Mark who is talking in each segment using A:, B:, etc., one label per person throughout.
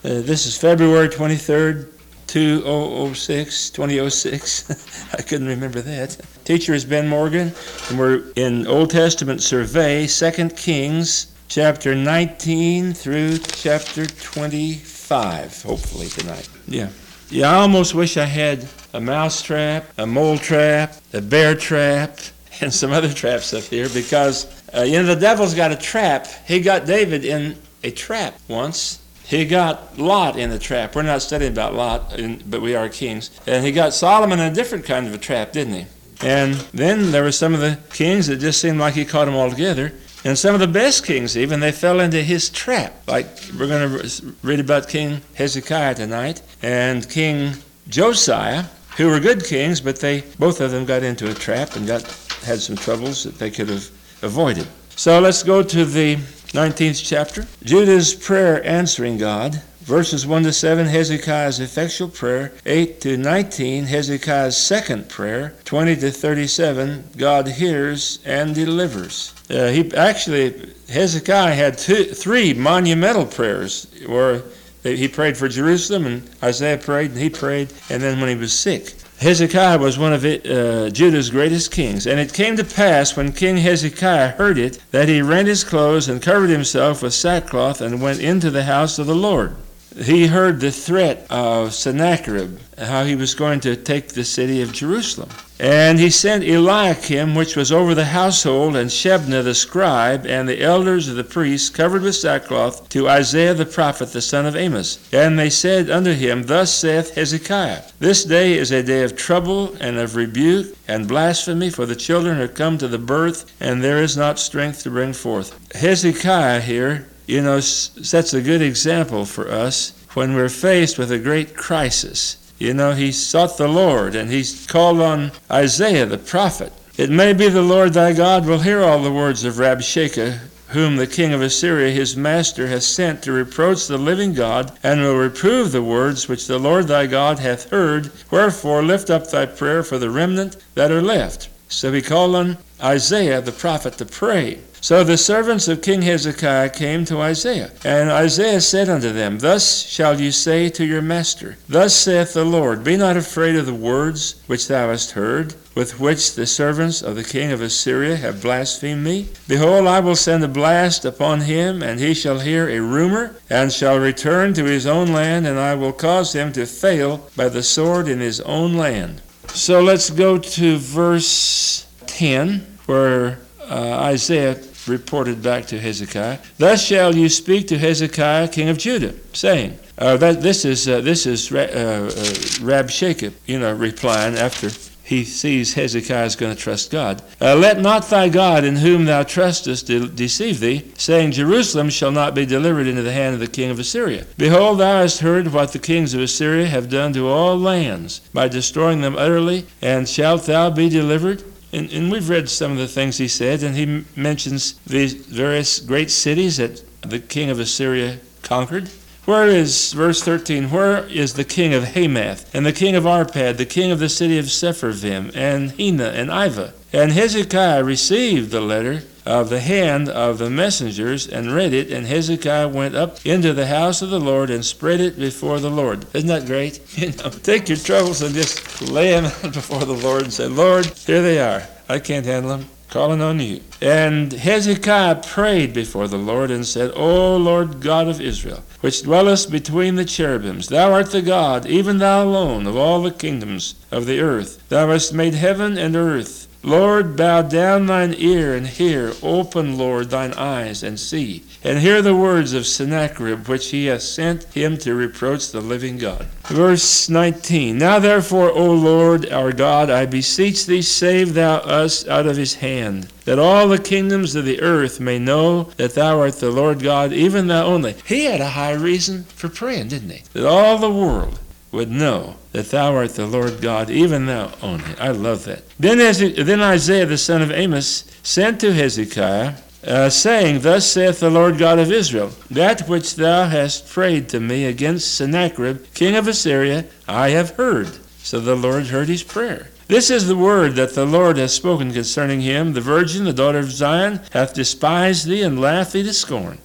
A: This is February 23rd, 2006. I couldn't remember that. Teacher is Ben Morgan, and we're in Old Testament survey, 2 Kings, chapter 19 through chapter 25, hopefully tonight. Yeah, I almost wish I had a mouse trap, a mole trap, a bear trap, and some other traps up here, because, the devil's got a trap. He got David in a trap once. He got Lot in a trap. We're not studying about Lot, but we are kings. And he got Solomon in a different kind of a trap, didn't he? And then there were some of the kings that just seemed like he caught them all together. And some of the best kings even, they fell into his trap. Like we're going to read about King Hezekiah tonight and King Josiah, who were good kings, but both of them got into a trap and had some troubles that they could have avoided. So let's go to the 19th chapter. Judah's prayer answering God. Verses 1 to 7, Hezekiah's effectual prayer. 8 to 19, Hezekiah's second prayer. 20 to 37, God hears and delivers. Hezekiah had three monumental prayers where he prayed for Jerusalem, and Isaiah prayed, and he prayed, and then when he was sick. Hezekiah was one of Judah's greatest kings. And it came to pass, when King Hezekiah heard it, that he rent his clothes and covered himself with sackcloth and went into the house of the Lord. He heard the threat of Sennacherib, how he was going to take the city of Jerusalem. And he sent Eliakim, which was over the household, and Shebna the scribe, and the elders of the priests, covered with sackcloth, to Isaiah the prophet, the son of Amos. And they said unto him, Thus saith Hezekiah, This day is a day of trouble, and of rebuke, and blasphemy, for the children are come to the birth, and there is not strength to bring forth. Hezekiah here, sets a good example for us when we're faced with a great crisis. He sought the Lord, and he called on Isaiah the prophet. It may be the Lord thy God will hear all the words of Rabshakeh, whom the king of Assyria his master hath sent to reproach the living God, and will reprove the words which the Lord thy God hath heard. Wherefore lift up thy prayer for the remnant that are left. So he called on Isaiah the prophet to pray. So the servants of King Hezekiah came to Isaiah, and Isaiah said unto them, Thus shall you say to your master, Thus saith the Lord, Be not afraid of the words which thou hast heard, with which the servants of the king of Assyria have blasphemed me. Behold, I will send a blast upon him, and he shall hear a rumor, and shall return to his own land, and I will cause him to fail by the sword in his own land. So let's go to verse 10, where Isaiah reported back to Hezekiah, Thus shall you speak to Hezekiah, king of Judah, saying, this is Rabshakeh, replying after he sees Hezekiah is going to trust God. Let not thy God in whom thou trustest deceive thee, saying, Jerusalem shall not be delivered into the hand of the king of Assyria. Behold, thou hast heard what the kings of Assyria have done to all lands, by destroying them utterly, and shalt thou be delivered? And we've read some of the things he said, and he mentions these various great cities that the king of Assyria conquered. Where is, verse 13, where is the king of Hamath, and the king of Arpad, the king of the city of Sepharvaim, and Hena, and Ivah? And Hezekiah received the letter of the hand of the messengers, and read it, and Hezekiah went up into the house of the Lord, and spread it before the Lord. Isn't that great? Take your troubles and just lay them out before the Lord, and say, Lord, here they are. I can't handle them. Calling on you. And Hezekiah prayed before the Lord and said, O Lord God of Israel, which dwellest between the cherubims, thou art the God, even thou alone, of all the kingdoms of the earth. Thou hast made heaven and earth. Lord, bow down thine ear and hear. Open, Lord, thine eyes and see. And hear the words of Sennacherib, which he hath sent him to reproach the living God. Verse 19, Now therefore, O Lord our God, I beseech thee, save thou us out of his hand, that all the kingdoms of the earth may know that thou art the Lord God, even thou only. He had a high reason for praying, didn't he? That all the world would know that thou art the Lord God, even thou only. I love that. Then Isaiah the son of Amos sent to Hezekiah, saying, Thus saith the Lord God of Israel, That which thou hast prayed to me against Sennacherib, king of Assyria, I have heard. So the Lord heard his prayer. This is the word that the Lord hath spoken concerning him. The virgin, the daughter of Zion, hath despised thee and laughed thee to scorn.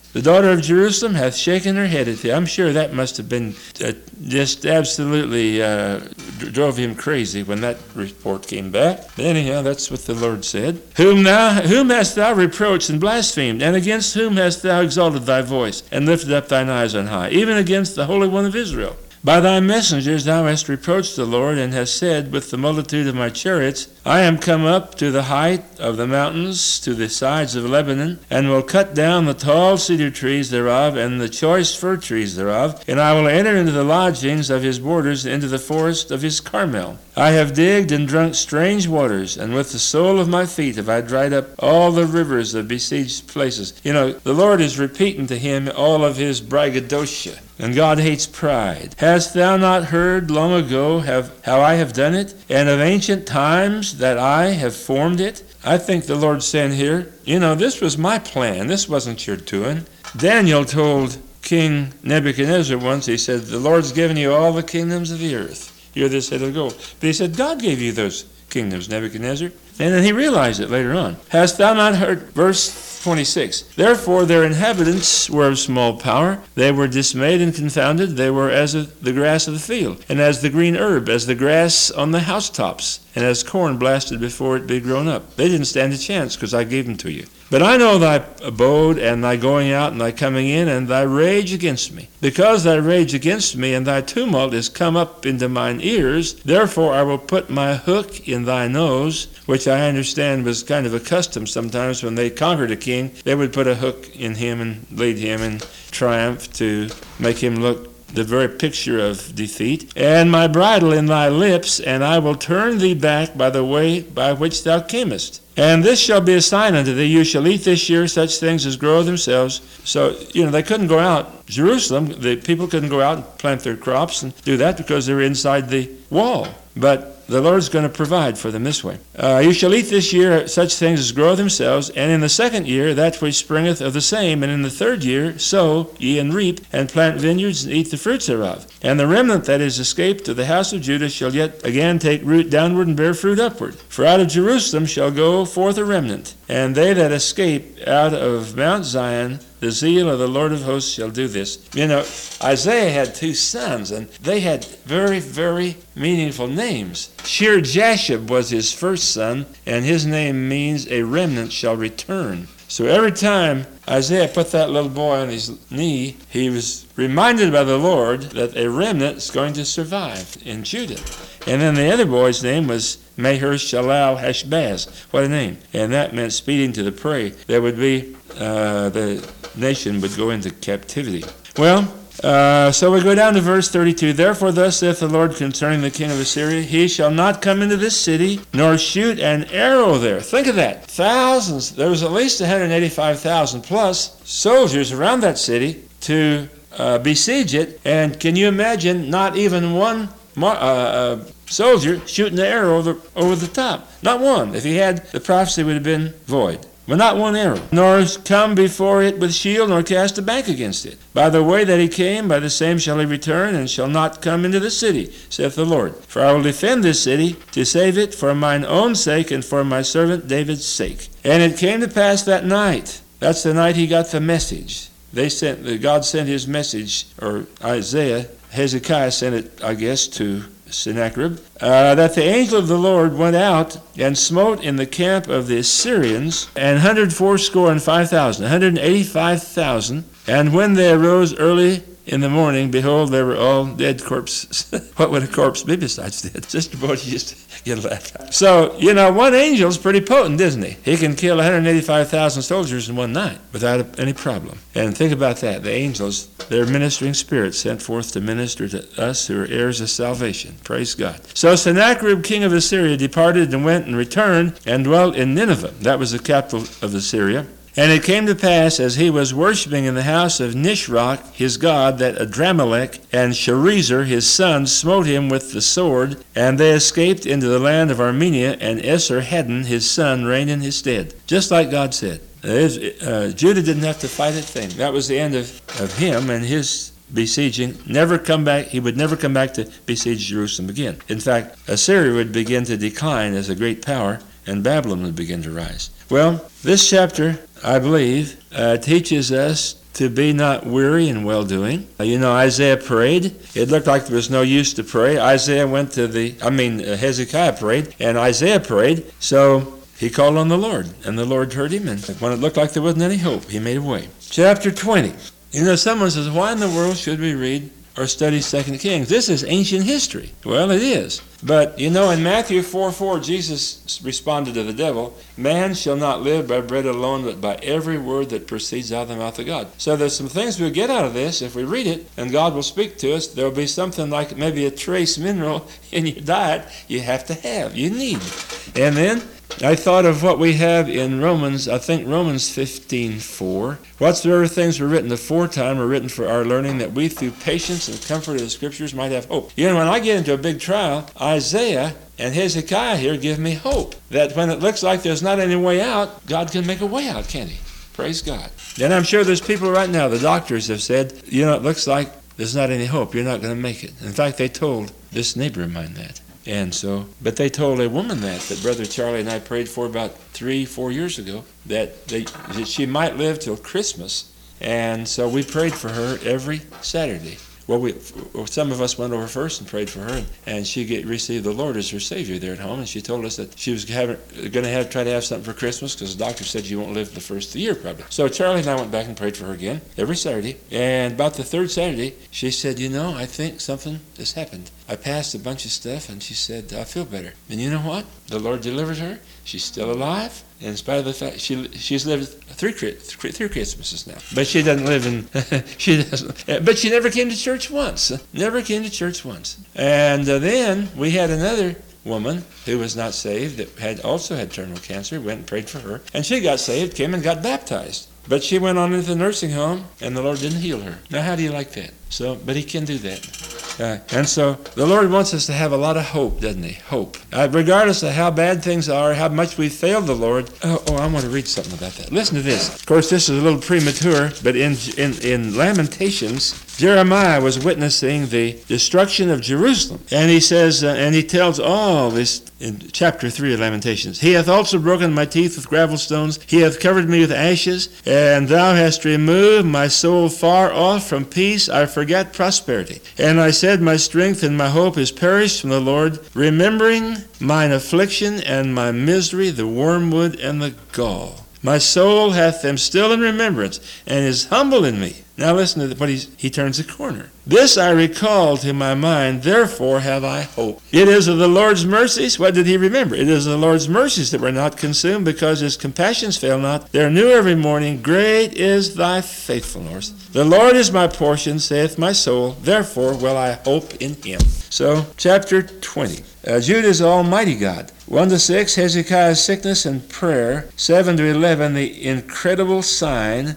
A: The daughter of Jerusalem hath shaken her head at thee. I'm sure that must have been just absolutely drove him crazy when that report came back. But anyhow, that's what the Lord said. Whom hast thou reproached and blasphemed? And against whom hast thou exalted thy voice, and lifted up thine eyes on high? Even against the Holy One of Israel. By thy messengers thou hast reproached the Lord, and hast said with the multitude of my chariots, I am come up to the height of the mountains, to the sides of Lebanon, and will cut down the tall cedar trees thereof, and the choice fir trees thereof, and I will enter into the lodgings of his borders, into the forest of his Carmel. I have digged and drunk strange waters, and with the sole of my feet have I dried up all the rivers of besieged places. You know, the Lord is repeating to him all of his braggadocio. And God hates pride. Hast thou not heard long ago how I have done it, and of ancient times that I have formed it? I think the Lord's saying here, this was my plan. This wasn't your doing. Daniel told King Nebuchadnezzar once, he said, the Lord's given you all the kingdoms of the earth. You're this head of gold. But he said, God gave you those kingdoms, Nebuchadnezzar. And then he realized it later on. Hast thou not heard, verse 26, therefore their inhabitants were of small power. They were dismayed and confounded. They were as the grass of the field, and as the green herb, as the grass on the housetops, and as corn blasted before it be grown up. They didn't stand a chance, because I gave them to you. But I know thy abode, and thy going out, and thy coming in, and thy rage against me. Because thy rage against me, and thy tumult is come up into mine ears, therefore I will put my hook in thy nose, which I understand was kind of a custom sometimes when they conquered a king. They would put a hook in him and lead him in triumph to make him look the very picture of defeat. And my bridle in thy lips, and I will turn thee back by the way by which thou camest. And this shall be a sign unto thee, you shall eat this year such things as grow themselves. So, they couldn't go out. Jerusalem, the people couldn't go out and plant their crops and do that because they were inside the wall. But the Lord's going to provide for them this way. You shall eat this year such things as grow themselves, and in the second year that which springeth of the same, and in the third year sow ye and reap, and plant vineyards and eat the fruits thereof. And the remnant that is escaped to the house of Judah shall yet again take root downward and bear fruit upward. For out of Jerusalem shall go forth a remnant, and they that escape out of Mount Zion, the zeal of the Lord of hosts shall do this. Isaiah had two sons, and they had very, very meaningful names. Shear-Jashub was his first son, and his name means a remnant shall return. So every time Isaiah put that little boy on his knee, he was reminded by the Lord that a remnant is going to survive in Judah. And then the other boy's name was Maher-Shalal-Hashbaz. What a name. And that meant speeding to the prey. There would be, the nation would go into captivity. Well, so we go down to verse 32. Therefore thus saith the Lord concerning the king of Assyria, he shall not come into this city, nor shoot an arrow there. Think of that. Thousands. There was at least 185,000 plus soldiers around that city to besiege it. And can you imagine not even one soldier shooting the arrow over the top? Not one. If he had, the prophecy would have been void. But not one arrow, nor come before it with shield, nor cast a bank against it. By the way that he came, by the same shall he return, and shall not come into the city, saith the Lord. For I will defend this city, to save it for mine own sake, and for my servant David's sake. And it came to pass that night, that's the night he got the message. God sent his message, or Hezekiah sent it, I guess, to Sennacherib, that the angel of the Lord went out and smote in the camp of the Assyrians 185,000, 185,000. And when they arose early in the morning, behold, they were all dead corpses. What would a corpse be besides dead? Sister Bodie used to get a laugh. So, one angel's pretty potent, isn't he? He can kill 185,000 soldiers in one night without any problem. And think about that. The angels, they're ministering spirits sent forth to minister to us who are heirs of salvation. Praise God. So Sennacherib, king of Assyria, departed and went and returned and dwelt in Nineveh. That was the capital of Assyria. And it came to pass, as he was worshipping in the house of Nisroch, his god, that Adramelech and Sharezer, his son, smote him with the sword, and they escaped into the land of Armenia, and Esarhaddon, his son, reigned in his stead. Just like God said. Judah didn't have to fight a thing. That was the end of him and his besieging. He would never come back to besiege Jerusalem again. In fact, Assyria would begin to decline as a great power, and Babylon would begin to rise. Well, this chapter, I believe, teaches us to be not weary in well-doing. Isaiah prayed. It looked like there was no use to pray. Hezekiah prayed, and Isaiah prayed. So he called on the Lord, and the Lord heard him. And when it looked like there wasn't any hope, he made a way. Chapter 20. Someone says, why in the world should we read or study 2 Kings? This is ancient history. Well, it is. But, in Matthew 4:4, Jesus responded to the devil, man shall not live by bread alone, but by every word that proceeds out of the mouth of God. So there's some things we'll get out of this if we read it, and God will speak to us. There'll be something like maybe a trace mineral in your diet you have to have, you need. And then I thought of what we have in Romans 15:4. Whatsoever things were written aforetime were written for our learning, that we through patience and comfort of the Scriptures might have hope. When I get into a big trial, Isaiah and Hezekiah here give me hope that when it looks like there's not any way out, God can make a way out, can't he? Praise God. And I'm sure there's people right now, the doctors have said, it looks like there's not any hope. You're not going to make it. In fact, they told this neighbor of mine that. But they told a woman that Brother Charlie and I prayed for about 3-4 years ago, that she might live till Christmas. And so we prayed for her every Saturday. Well, some of us went over first and prayed for her, and she received the Lord as her Savior there at home. And she told us that she was going to try to have something for Christmas, because the doctor said she won't live the first of the year probably. So Charlie and I went back and prayed for her again every Saturday. And about the third Saturday, she said, I think something has happened. I passed a bunch of stuff, and she said, I feel better. And you know what? The Lord delivered her. She's still alive. In spite of the fact she's lived three Christmases now, but she doesn't live in. But she never came to church once. Never came to church once. And then we had another woman who was not saved that also had terminal cancer. Went and prayed for her, and she got saved, came and got baptized. But she went on into the nursing home, and the Lord didn't heal her. Now, how do you like that? But He can do that. And so the Lord wants us to have a lot of hope, doesn't He? Hope. Regardless of how bad things are, how much we failed the Lord. I want to read something about that. Listen to this. Of course, this is a little premature, but in Lamentations, Jeremiah was witnessing the destruction of Jerusalem. And he says, and he tells all this in chapter 3 of Lamentations. He hath also broken my teeth with gravel stones. He hath covered me with ashes. And thou hast removed my soul far off from peace. I forget prosperity. And I said, my strength and my hope is perished from the Lord, remembering mine affliction and my misery, the wormwood and the gall. My soul hath them still in remembrance, and is humble in me. Now listen to what he turns the corner. This I recall to my mind, therefore have I hope. It is of the Lord's mercies. What did he remember? It is of the Lord's mercies that we're not consumed, because his compassions fail not. They are new every morning. Great is thy faithfulness. The Lord is my portion, saith my soul. Therefore will I hope in him. So, chapter 20. Judah is Almighty God. 1-6, Hezekiah's sickness and prayer. 7-11, the incredible sign.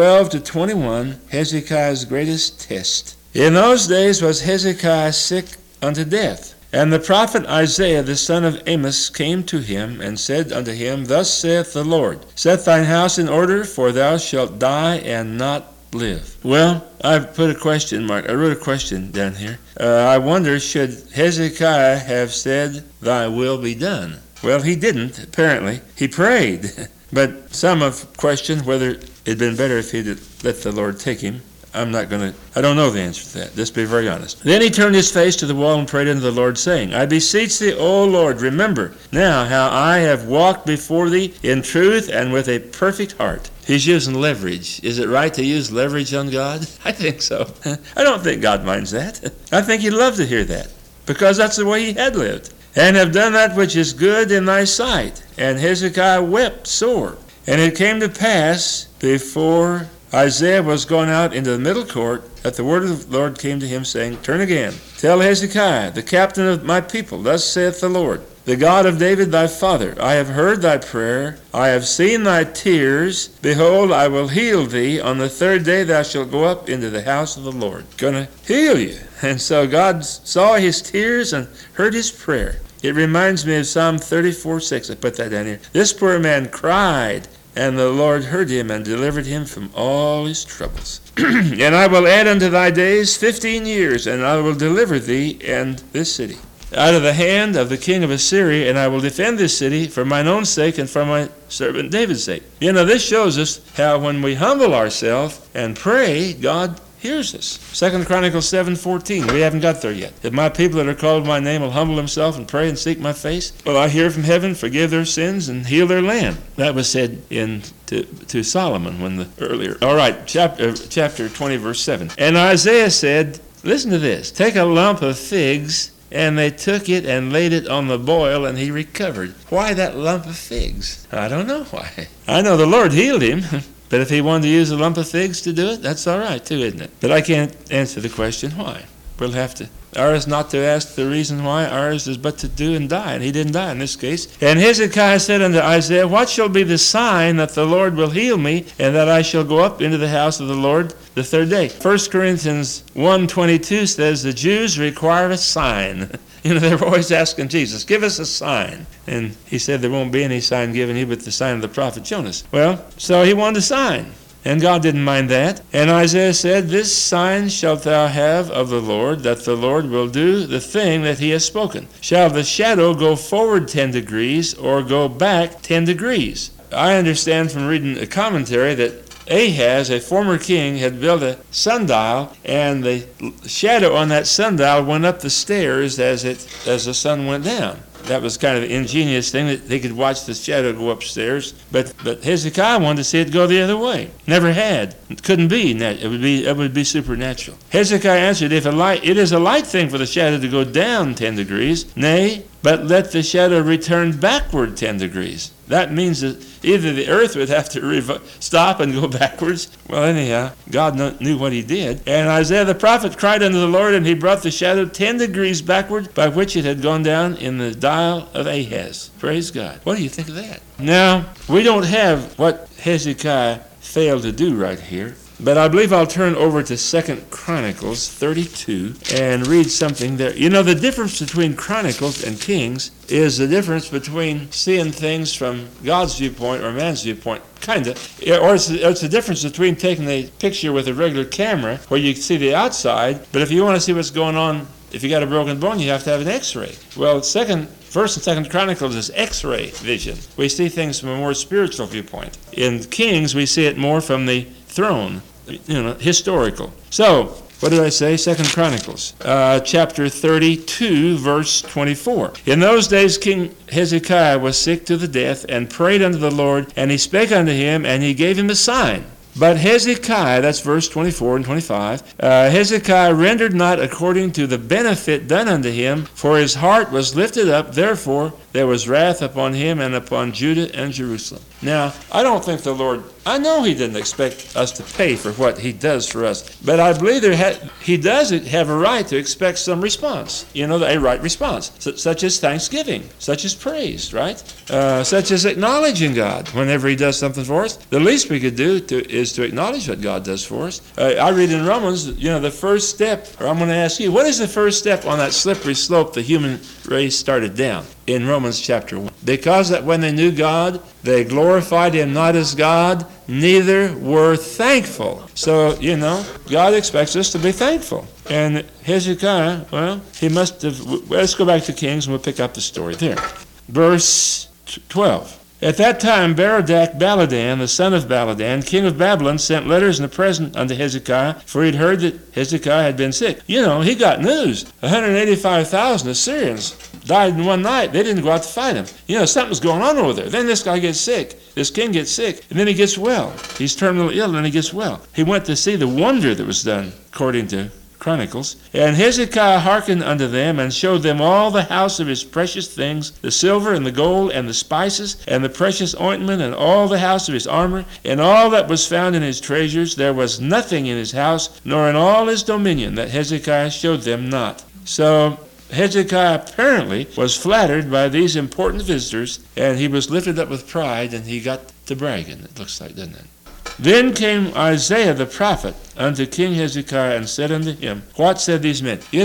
A: 12-21, Hezekiah's greatest test. In those days was Hezekiah sick unto death. And the prophet Isaiah the son of Amos came to him, and said unto him, Thus saith the Lord, Set thine house in order, for thou shalt die and not live. Well, I've put a question mark. I wrote a question down here. I wonder, should Hezekiah have said, Thy will be done? Well, he didn't, apparently. He prayed. But some have questioned whether it'd been better if he'd let the Lord take him. I don't know the answer to that. Let's be very honest. Then he turned his face to the wall and prayed unto the Lord, saying, I beseech thee, O Lord, remember now how I have walked before thee in truth and with a perfect heart. He's using leverage. Is it right to use leverage on God? I think so. I don't think God minds that. I think he'd love to hear that, because that's the way he had lived. And have done that which is good in thy sight. And Hezekiah wept sore. And it came to pass, before Isaiah was gone out into the middle court, that the word of the Lord came to him, saying, Turn again, tell Hezekiah, the captain of my people, Thus saith the Lord, the God of David thy father, I have heard thy prayer, I have seen thy tears. Behold, I will heal thee. On the third day thou shalt go up into the house of the Lord. Gonna heal you. And so God saw his tears and heard his prayer. It reminds me of Psalm 34:6. I put that down here. This poor man cried, and the Lord heard him and delivered him from all his troubles. And I will add unto thy days 15 years, and I will deliver thee and this city. out of the hand of the king of Assyria, and I will defend this city for mine own sake and for my servant David's sake. You know, this shows us how when we humble ourselves and pray, God hears us. 2 Chronicles 7:14. We haven't got there yet. If my people that are called by my name will humble themselves and pray and seek my face, will I hear from heaven, forgive their sins, and heal their land. That was said to Solomon earlier. All right, chapter 20, verse 7. And Isaiah said, listen to this, take a lump of figs, and they took it and laid it on the boil, and he recovered. Why that lump of figs? I don't know why. I know the Lord healed him. But if he wanted to use a lump of figs to do it, that's all right too, isn't it? But I can't answer the question why. We'll have to. Ours not to ask the reason why. Ours is but to do and die. And he didn't die in this case. And Hezekiah said unto Isaiah, what shall be the sign that the Lord will heal me, and that I shall go up into the house of the Lord the third day? 1 Corinthians 1:22 says the Jews require a sign. You know, they're always asking Jesus, give us a sign. And he said there won't be any sign given you but the sign of the prophet Jonas. Well, so he wanted a sign. And God didn't mind that. And Isaiah said, this sign shalt thou have of the Lord, that the Lord will do the thing that he has spoken. Shall the shadow go forward 10 degrees or go back 10 degrees? I understand from reading a commentary that Ahaz, a former king, had built a sundial, and the shadow on that sundial went up the stairs as the sun went down. That was kind of an ingenious thing, that they could watch the shadow go upstairs. But Hezekiah wanted to see it go the other way. Never had. It couldn't be. It would be supernatural. Hezekiah answered, it is a light thing for the shadow to go down 10 degrees. Nay, but let the shadow return backward 10 degrees. That means that either the earth would have to stop and go backwards. Well, anyhow, God knew what he did. And Isaiah the prophet cried unto the Lord, and he brought the shadow 10 degrees backward, by which it had gone down in the dial of Ahaz. Praise God. What do you think of that? Now, we don't have what Hezekiah failed to do right here. But I believe I'll turn over to 2 Chronicles 32 and read something there. You know, the difference between Chronicles and Kings is the difference between seeing things from God's viewpoint or man's viewpoint, kind of. Or it's the difference between taking a picture with a regular camera where you can see the outside, but if you want to see what's going on, if you got a broken bone, you have to have an x-ray. Well, 1st and 2nd Chronicles is x-ray vision. We see things from a more spiritual viewpoint. In Kings, we see it more from the throne, historical. So, what did I say? 2nd Chronicles, chapter 32, verse 24. In those days King Hezekiah was sick to the death, and prayed unto the Lord, and he spake unto him, and he gave him a sign. But Hezekiah, that's verse 24 and 25, Hezekiah rendered not according to the benefit done unto him, for his heart was lifted up, therefore there was wrath upon him and upon Judah and Jerusalem. Now, I don't think the Lord, I know he didn't expect us to pay for what he does for us, but I believe he does have a right to expect some response, a right response, such as thanksgiving, such as praise, right? Such as acknowledging God whenever he does something for us. The least we could do is to acknowledge what God does for us. I read in Romans, the first step, or I'm going to ask you, what is the first step on that slippery slope the human race started down? In Romans chapter 1. Because that when they knew God, they glorified him not as God, neither were thankful. So, God expects us to be thankful. And Hezekiah, he must have, let's go back to Kings and we'll pick up the story there. Verse 12. At that time, Baladan, the son of Baladan, king of Babylon, sent letters and a present unto Hezekiah, for he'd heard that Hezekiah had been sick. He got news. 185,000 Assyrians died in one night. They didn't go out to fight him. Something's going on over there. Then this guy gets sick. This king gets sick, and then he gets well. He's terminally ill, and he gets well. He went to see the wonder that was done, according to Chronicles. And Hezekiah hearkened unto them, and showed them all the house of his precious things, the silver and the gold and the spices and the precious ointment, and all the house of his armor, and all that was found in his treasures. There was nothing in his house, nor in all his dominion, that Hezekiah showed them not. So Hezekiah apparently was flattered by these important visitors, and he was lifted up with pride, and he got to bragging, it looks like, doesn't it? Then came Isaiah the prophet unto King Hezekiah, and said unto him, what said these men?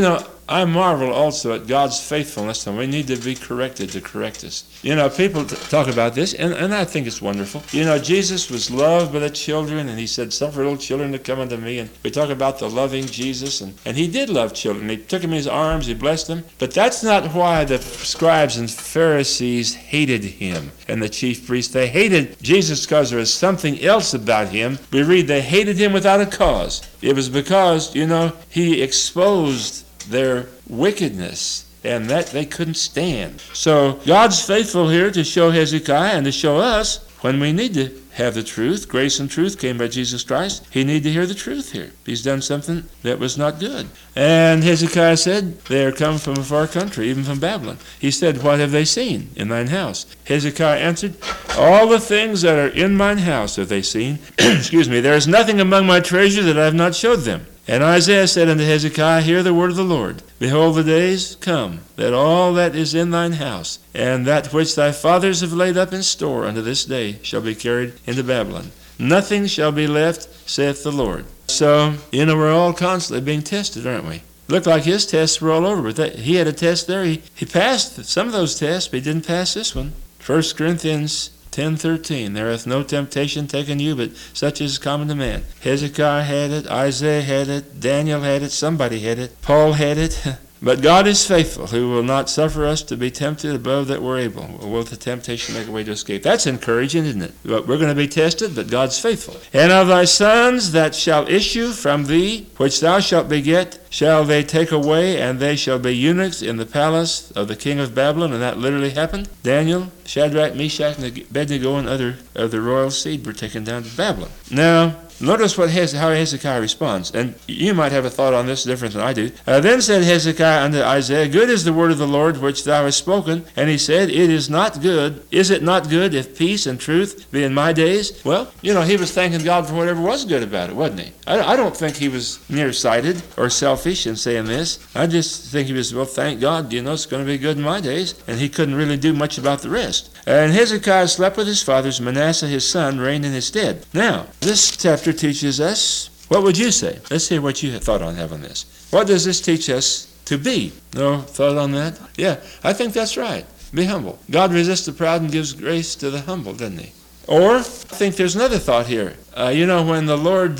A: I marvel also at God's faithfulness, and we need to be corrected to correct us. You know, people talk about this, and I think it's wonderful. You know, Jesus was loved by the children, and he said, suffer little children to come unto me. And we talk about the loving Jesus, and he did love children. He took them in his arms, he blessed them. But that's not why the scribes and Pharisees hated him, and the chief priests. They hated Jesus because there was something else about him. We read they hated him without a cause. It was because, you know, he exposed their wickedness, and that they couldn't stand. So God's faithful here to show Hezekiah and to show us when we need to have the truth. Grace and truth came by Jesus Christ. He needed to hear the truth here. He's done something that was not good. And Hezekiah said, they are come from a far country, even from Babylon. He said, what have they seen in thine house? Hezekiah answered, all the things that are in mine house have they seen. Excuse me, there is nothing among my treasure that I have not showed them. And Isaiah said unto Hezekiah, hear the word of the Lord. Behold, the days come, that all that is in thine house, and that which thy fathers have laid up in store unto this day, shall be carried into Babylon. Nothing shall be left, saith the Lord. So, you know, we're all constantly being tested, aren't we? Looked like his tests were all over, but he had a test there. He passed some of those tests, but he didn't pass this one. 1 Corinthians 10:13, there hath no temptation taken you, but such as is common to man. Hezekiah had it, Isaiah had it, Daniel had it, somebody had it, Paul had it. But God is faithful, who will not suffer us to be tempted above that we're able. Will the temptation make a way to escape? That's encouraging, isn't it? But we're going to be tested, but God's faithful. And of thy sons that shall issue from thee, which thou shalt beget, shall they take away, and they shall be eunuchs in the palace of the king of Babylon. And that literally happened. Daniel, Shadrach, Meshach, and Abednego, and other of the royal seed were taken down to Babylon. Now, notice how Hezekiah responds. And you might have a thought on this different than I do. Then said Hezekiah unto Isaiah, good is the word of the Lord which thou hast spoken. And he said, it is not good. Is it not good if peace and truth be in my days? Well, you know, he was thanking God for whatever was good about it, wasn't he? I don't think he was nearsighted or selfish in saying this. I just think he was, well, thank God, you know, it's going to be good in my days. And he couldn't really do much about the rest. And Hezekiah slept with his fathers. Manasseh his son reigned in his stead. Now, this chapter teaches us, what would you say? Let's hear what you thought on having this. What does this teach us to be? No thought on that? Yeah, I think that's right. Be humble. God resists the proud and gives grace to the humble, doesn't he? Or, I think there's another thought here. You know, when the Lord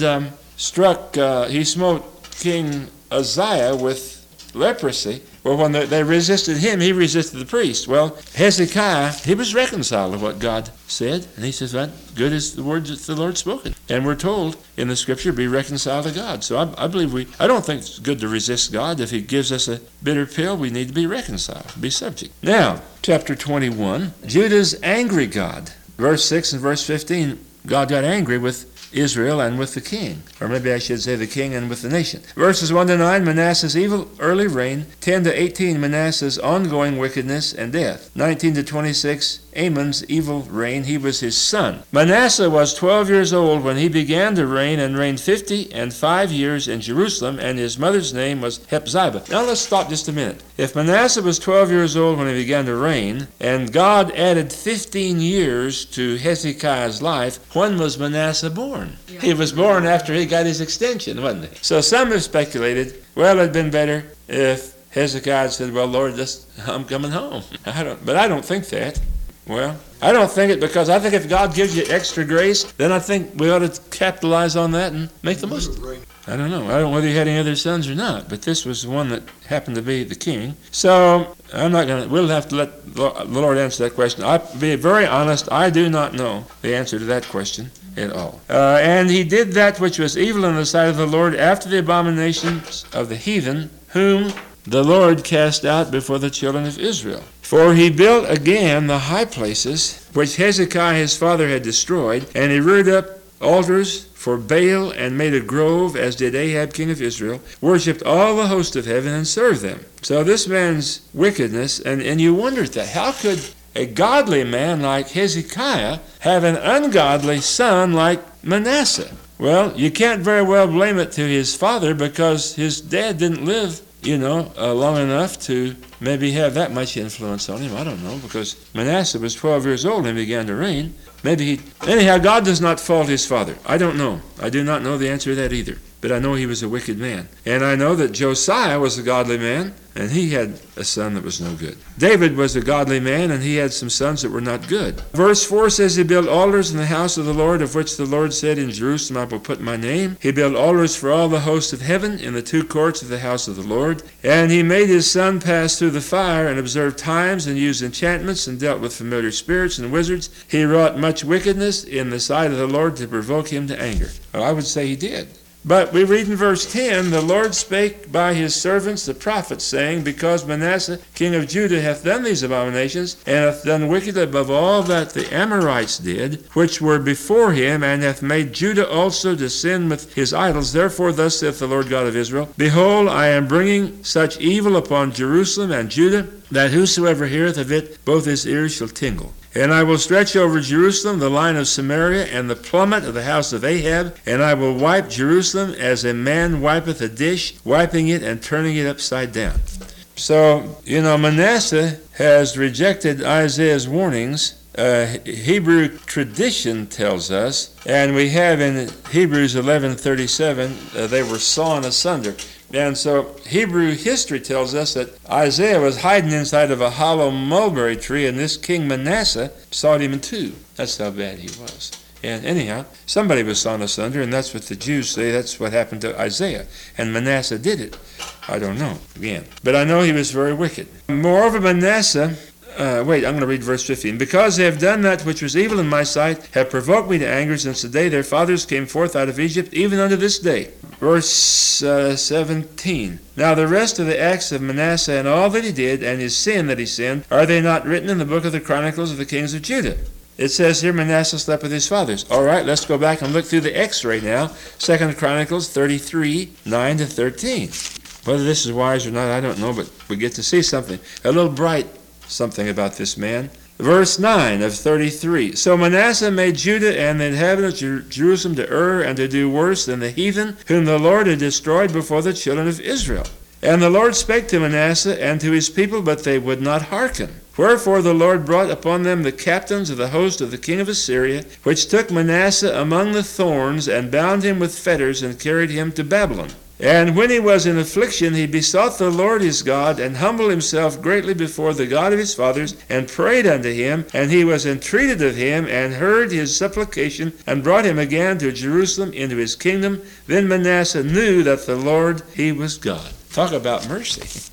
A: he smote King Uzziah with leprosy. Well, when they resisted him, he resisted the priest. Well, Hezekiah, he was reconciled to what God said. And he says, well, good is the words that the Lord spoken. And we're told in the scripture, be reconciled to God. So I believe I don't think it's good to resist God. If he gives us a bitter pill, we need to be reconciled, be subject. Now, chapter 21, Judah's angry God. Verse 6 and verse 15, God got angry with Israel and with the king, or maybe I should say the king and with the nation. Verses 1 to 9, Manasseh's evil early reign. 10 to 18, Manasseh's ongoing wickedness and death. 19 to 26, Amon's evil reign. He was his son. Manasseh was 12 years old when he began to reign, and reigned 55 years in Jerusalem, and his mother's name was Hephzibah. Now let's stop just a minute. If Manasseh was 12 years old when he began to reign, and God added 15 years to Hezekiah's life, when was Manasseh born? Yeah. He was born after he got his extension, wasn't he? So some have speculated, well, it'd been better if Hezekiah said, well, Lord, I'm coming home. But I don't think that. Well, I don't think it, because I think if God gives you extra grace, then I think we ought to capitalize on that and make the most of it. I don't know. I don't know whether he had any other sons or not, but this was the one that happened to be the king. So we'll have to let the Lord answer that question. I'll be very honest, I do not know the answer to that question at all. And he did that which was evil in the sight of the Lord after the abominations of the heathen, whom the Lord cast out before the children of Israel. For he built again the high places which Hezekiah his father had destroyed, and he reared up altars for Baal, and made a grove, as did Ahab king of Israel, worshipped all the host of heaven, and served them. So this man's wickedness, and you wonder at that, how could a godly man like Hezekiah have an ungodly son like Manasseh? Well, you can't very well blame it to his father, because his dad didn't live long enough to maybe have that much influence on him. I don't know, because Manasseh was 12 years old and began to reign. Anyhow, God does not fault his father. I don't know. I do not know the answer to that either. but I know he was a wicked man. And I know that Josiah was a godly man, and he had a son that was no good. David was a godly man, and he had some sons that were not good. Verse 4 says, he built altars in the house of the Lord, of which the Lord said, in Jerusalem I will put my name. He built altars for all the hosts of heaven in the two courts of the house of the Lord. And he made his son pass through the fire, and observed times, and used enchantments, and dealt with familiar spirits and wizards. He wrought much wickedness in the sight of the Lord to provoke him to anger. Well, I would say he did. But we read in verse 10, the Lord spake by his servants the prophets, saying, because Manasseh king of Judah hath done these abominations, and hath done wickedly above all that the Amorites did, which were before him, and hath made Judah also to sin with his idols. Therefore thus saith the Lord God of Israel, behold, I am bringing such evil upon Jerusalem and Judah, that whosoever heareth of it, both his ears shall tingle. And I will stretch over Jerusalem the line of Samaria, and the plummet of the house of Ahab, and I will wipe Jerusalem as a man wipeth a dish, wiping it and turning it upside down. So, Manasseh has rejected Isaiah's warnings. Hebrew tradition tells us, and we have in Hebrews 11:37, they were sawn asunder. And so Hebrew history tells us that Isaiah was hiding inside of a hollow mulberry tree, and this king Manasseh sawed him in two. That's how bad he was. And anyhow, somebody was sawn asunder, and that's what the Jews say. That's what happened to Isaiah. And Manasseh did it. I don't know, again. But I know he was very wicked. Moreover, Manasseh... I'm going to read verse 15. Because they have done that which was evil in my sight, have provoked me to anger since the day their fathers came forth out of Egypt, even unto this day. Verse 17. Now the rest of the acts of Manasseh and all that he did, and his sin that he sinned, are they not written in the book of the Chronicles of the kings of Judah? It says here Manasseh slept with his fathers. All right, let's go back and look through the X-ray now. 2 Chronicles 33, 9-13. Whether this is wise or not, I don't know, but we get to see something. A little bright something about this man. Verse 9 of 33. So Manasseh made Judah and the inhabitants of Jerusalem to err and to do worse than the heathen, whom the Lord had destroyed before the children of Israel. And the Lord spake to Manasseh and to his people, but they would not hearken. Wherefore the Lord brought upon them the captains of the host of the king of Assyria, which took Manasseh among the thorns, and bound him with fetters, and carried him to Babylon. And when he was in affliction, he besought the Lord his God, and humbled himself greatly before the God of his fathers, and prayed unto him, and he was entreated of him, and heard his supplication, and brought him again to Jerusalem into his kingdom. Then Manasseh knew that the Lord, he was God. Talk about mercy,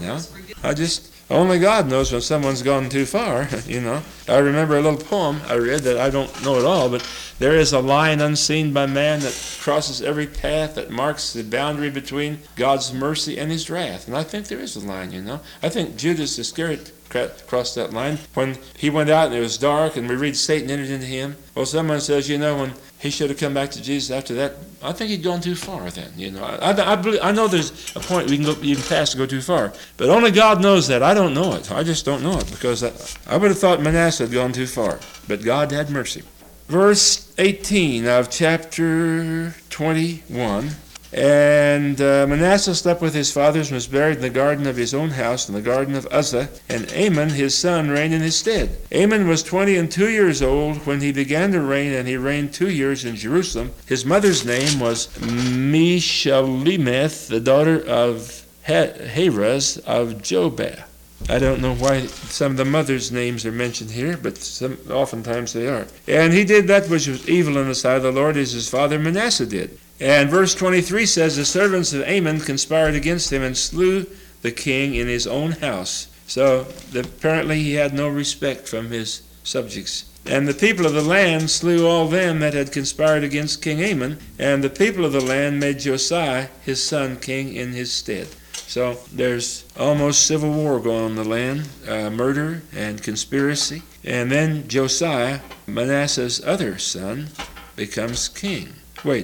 A: only God knows when someone's gone too far, I remember a little poem I read that I don't know at all, but there is a line unseen by man that crosses every path that marks the boundary between God's mercy and his wrath. And I think there is a line, I think Judas Iscariot crossed that line when he went out and it was dark, and we read Satan entered into him. Well, someone says, when he should have come back to Jesus after that, I think he'd gone too far then. I know there's a point you can pass to go too far, but only God knows that. I don't know it. I just don't know it, because I would have thought Manasseh had gone too far, but God had mercy. Verse 18 of chapter 21. And Manasseh slept with his fathers and was buried in the garden of his own house, in the garden of Uzzah. And Amon his son reigned in his stead. Amon was 22 years old when he began to reign, and he reigned 2 years in Jerusalem. His mother's name was Meshulemeth, the daughter of Haraz of Jobah. I don't know why some of the mothers' names are mentioned here, but oftentimes they are. And he did that which was evil in the sight of the Lord, as his father Manasseh did. And verse 23 says, the servants of Amon conspired against him and slew the king in his own house. So apparently he had no respect from his subjects. And the people of the land slew all them that had conspired against King Amon, and the people of the land made Josiah his son king in his stead. So there's almost civil war going on in the land, murder and conspiracy. And then Josiah, Manasseh's other son, becomes king.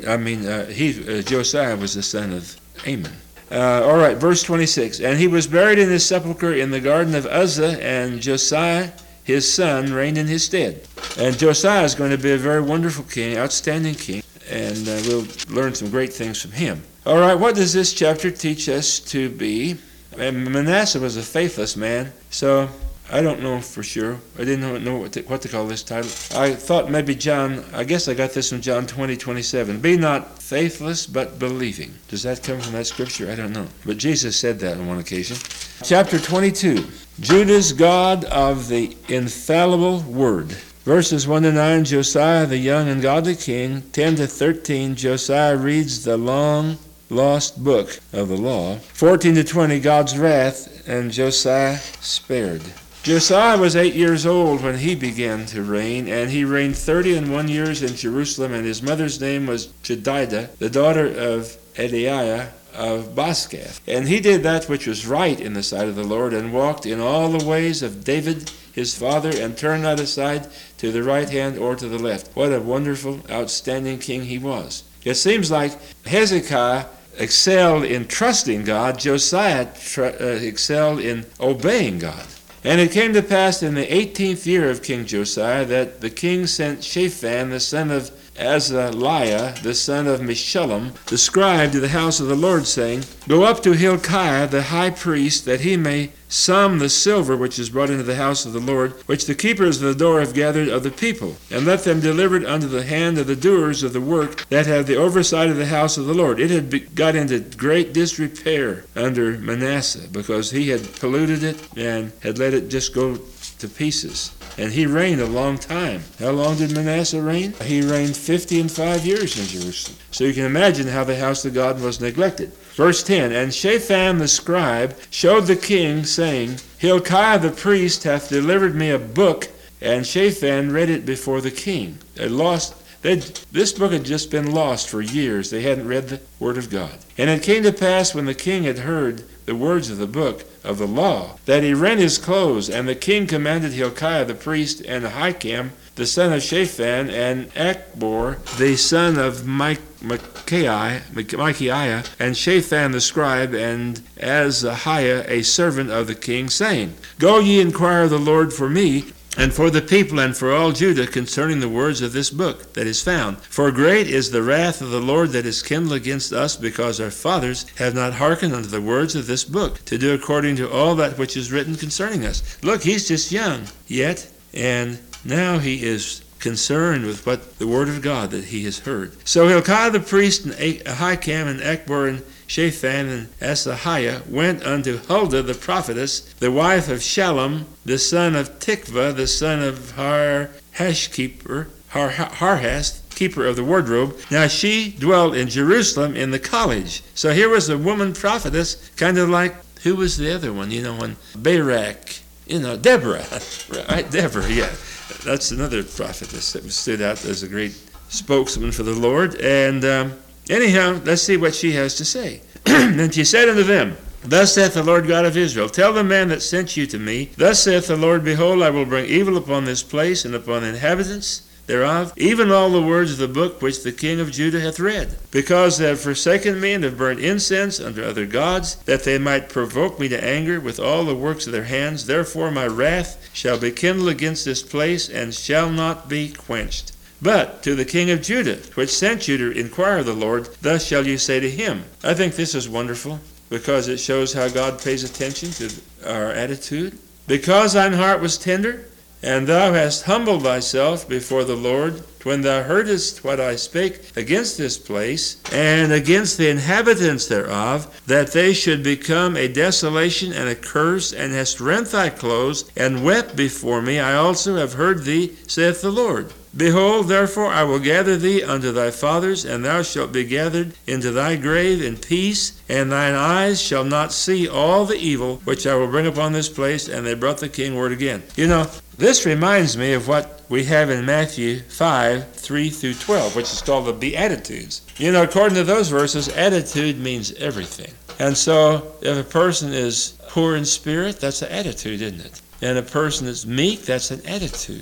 A: Josiah was the son of Amon. All right, verse 26. And he was buried in his sepulchre in the garden of Uzzah, and Josiah, his son, reigned in his stead. And Josiah is going to be a very wonderful king, outstanding king, and we'll learn some great things from him. All right, what does this chapter teach us to be? And Manasseh was a faithless man, so I don't know for sure. I didn't know what to call this title. I thought maybe John, I guess I got this from John 20:27. Be not faithless, but believing. Does that come from that scripture? I don't know. But Jesus said that on one occasion. Chapter 22. Judah's God of the infallible word. Verses 1-9, Josiah, the young and godly king. 10-13, Josiah reads the long lost book of the law. 14-20, God's wrath, and Josiah spared. Josiah was 8 years old when he began to reign, and he reigned 31 years in Jerusalem, and his mother's name was Jedidah, the daughter of Ediah of Boscath. And he did that which was right in the sight of the Lord, and walked in all the ways of David his father, and turned not aside to the right hand or to the left. What a wonderful, outstanding king he was. It seems like Hezekiah excelled in trusting God. Josiah excelled in obeying God. And it came to pass in the 18th year of King Josiah that the king sent Shaphan, the son of Azaliah, the son of Meshullam, the scribe, to the house of the Lord, saying, Go up to Hilkiah the high priest, that he may sum the silver which is brought into the house of the Lord, which the keepers of the door have gathered of the people, and let them deliver it unto the hand of the doers of the work that have the oversight of the house of the Lord. It had got into great disrepair under Manasseh, because he had polluted it and had let it just go to pieces. And he reigned a long time. How long did Manasseh reign? He reigned 55 years in Jerusalem. So you can imagine how the house of God was neglected. Verse 10, And Shaphan the scribe showed the king, saying, Hilkiah the priest hath delivered me a book, and Shaphan read it before the king. This book had just been lost for years. They hadn't read the word of God. And it came to pass, when the king had heard the words of the book of the law, that he rent his clothes, and the king commanded Hilkiah the priest, and Ahikam the son of Shaphan, and Achbor the son of Micaiah, and Shaphan the scribe, and Azahiah a servant of the king, saying, Go ye inquire of the Lord for me, and for the people, and for all Judah, concerning the words of this book that is found. For great is the wrath of the Lord that is kindled against us, because our fathers have not hearkened unto the words of this book, to do according to all that which is written concerning us. Look, he's just young yet, and now he is concerned with what the word of God that he has heard. So Hilkiah the priest, and Ahikam, and Achbor, and Shaphan, and Asahiah went unto Huldah the prophetess, the wife of Shallum, the son of Tikvah, the son of Harhas, keeper of the wardrobe. Now she dwelt in Jerusalem in the college. So here was a woman prophetess, kind of like, who was the other one? When Barak, Deborah. Right, Deborah, yeah. That's another prophetess that stood out as a great spokesman for the Lord. And anyhow, let's see what she has to say. And she said unto them, Thus saith the Lord God of Israel, Tell the man that sent you to me, Thus saith the Lord, Behold, I will bring evil upon this place, and upon the inhabitants thereof, even all the words of the book which the king of Judah hath read, because they have forsaken me, and have burnt incense unto other gods, that they might provoke me to anger with all the works of their hands. Therefore my wrath shall be kindled against this place, and shall not be quenched. But to the king of Judah, which sent you to inquire of the Lord, thus shall you say to him. I think this is wonderful, because it shows how God pays attention to our attitude. Because thine heart was tender, and thou hast humbled thyself before the Lord, when thou heardest what I spake against this place, and against the inhabitants thereof, that they should become a desolation and a curse, and hast rent thy clothes, and wept before me, I also have heard thee, saith the Lord. Behold, therefore I will gather thee unto thy fathers, and thou shalt be gathered into thy grave in peace, and thine eyes shall not see all the evil which I will bring upon this place. And they brought the king word again. This reminds me of what we have in Matthew 5:3-12, which is called the Beatitudes. According to those verses, attitude means everything. And so if a person is poor in spirit, that's an attitude, isn't it? And a person is meek, that's an attitude.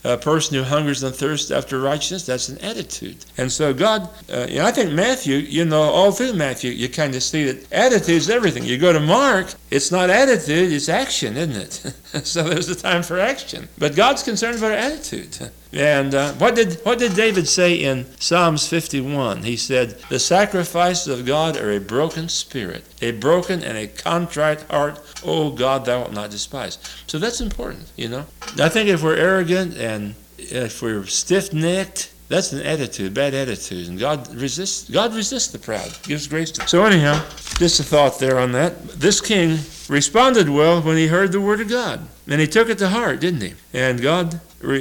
A: a person who hungers and thirsts after righteousness, that's an attitude. And so God, I think Matthew, all through Matthew, you kind of see that attitude is everything. You go to Mark, it's not attitude, it's action, isn't it? So there's a time for action. But God's concerned about our attitude. And what did David say in Psalms 51? He said, the sacrifices of God are a broken spirit, a broken and a contrite heart, O God, thou wilt not despise. So that's important, I think if we're arrogant and if we're stiff-necked, that's an attitude, bad attitude. And God resists the proud, gives grace to them. So anyhow, just a thought there on that. This king responded well when he heard the word of God. And he took it to heart, didn't he? And God,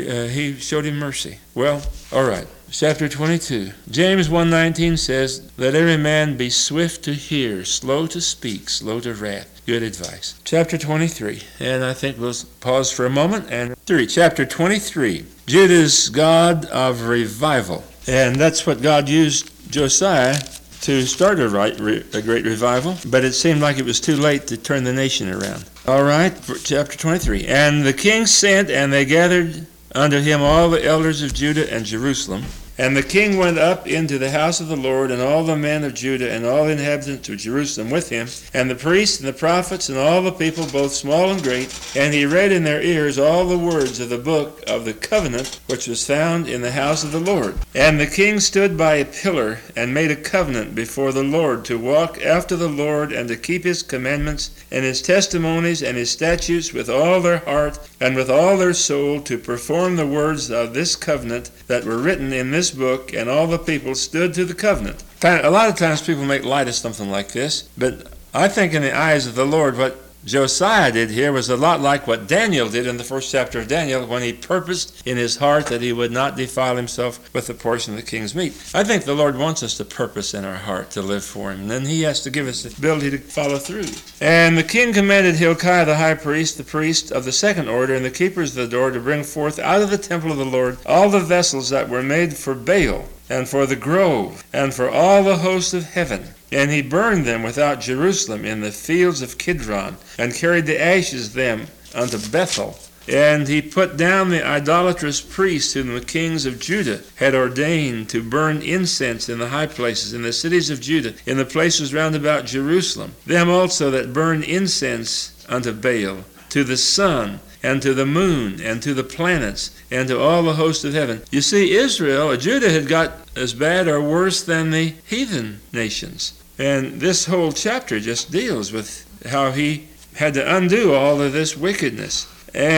A: he showed him mercy. Well, all right. Chapter 22. James 1:19 says, let every man be swift to hear, slow to speak, slow to wrath. Good advice. Chapter 23. And I think we'll pause for a moment. And chapter 23. Judah's God of revival. And that's what God used Josiah to start a great revival. But it seemed like it was too late to turn the nation around. All right, chapter 23. And the king sent, and they gathered unto him all the elders of Judah and Jerusalem. And the king went up into the house of the Lord, and all the men of Judah, and all the inhabitants of Jerusalem with him, and the priests and the prophets, and all the people, both small and great. And he read in their ears all the words of the book of the covenant, which was found in the house of the Lord. And the king stood by a pillar, and made a covenant before the Lord, to walk after the Lord, and to keep his commandments, and his testimonies, and his statutes with all their heart, and with all their soul, to perform the words of this covenant that were written in this book. And all the people stood to the covenant. A lot of times people make light of something like this, but I think in the eyes of the Lord, what Josiah did here was a lot like what Daniel did in the first chapter of Daniel, when he purposed in his heart that he would not defile himself with a portion of the king's meat. I think the Lord wants us to purpose in our heart to live for him, and then he has to give us the ability to follow through. And the king commanded Hilkiah the high priest, the priest of the second order, and the keepers of the door to bring forth out of the temple of the Lord all the vessels that were made for Baal, and for the grove, and for all the hosts of heaven. And he burned them without Jerusalem in the fields of Kidron, and carried the ashes of them unto Bethel. And he put down the idolatrous priests whom the kings of Judah had ordained to burn incense in the high places, in the cities of Judah, in the places round about Jerusalem. Them also that burned incense unto Baal, to the sun, and to the moon, and to the planets, and to all the hosts of heaven. You see, Judah had got as bad or worse than the heathen nations. And this whole chapter just deals with how he had to undo all of this wickedness.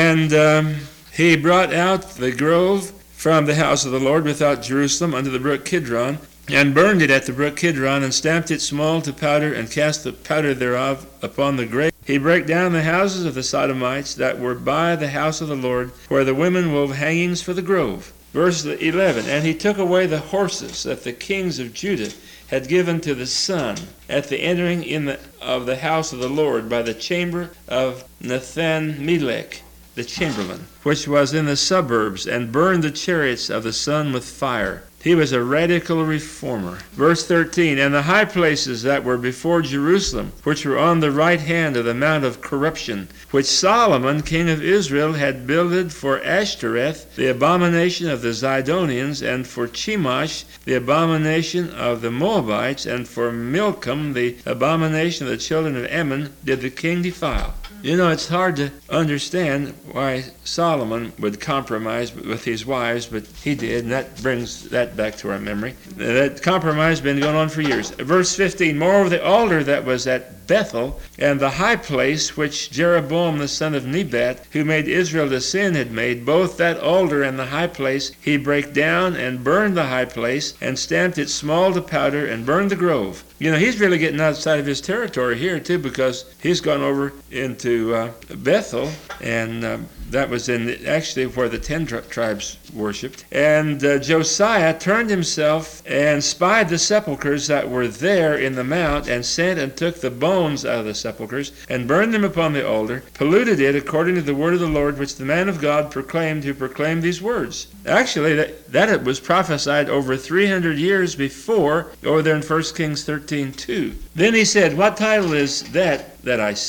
A: And he brought out the grove from the house of the Lord without Jerusalem unto the brook Kidron, and burned it at the brook Kidron, and stamped it small to powder, and cast the powder thereof upon the grave. He brake down the houses of the Sodomites that were by the house of the Lord, where the women wove hangings for the grove. Verse 11, and he took away the horses that the kings of Judah had given to the sun at the entering in of the house of the Lord by the chamber of Nathan-melech, the chamberlain, which was in the suburbs, and burned the chariots of the sun with fire. He was a radical reformer. Verse 13, and the high places that were before Jerusalem, which were on the right hand of the mount of corruption, which Solomon, king of Israel, had builded for Ashtoreth, the abomination of the Zidonians, and for Chemosh, the abomination of the Moabites, and for Milcom, the abomination of the children of Ammon, did the king defile. It's hard to understand why Solomon would compromise with his wives, but he did, and that brings that back to our memory. That compromise has been going on for years. Verse 15, moreover, the altar that was at Bethel, and the high place which Jeroboam the son of Nebat, who made Israel to sin, had made, both that altar and the high place, he brake down and burned the high place, and stamped it small to powder, and burned the grove. He's really getting outside of his territory here, too, because he's gone over into Bethel, and that was actually where the 10 tribes worshipped. And Josiah turned himself and spied the sepulchres that were there in the mount, and sent and took the bones out of the sepulchres, and burned them upon the altar, polluted it according to the word of the Lord, which the man of God proclaimed, who proclaimed these words. Actually, that it was prophesied over 300 years before, over there in 1 Kings 13:2. Then he said, what title is that I see?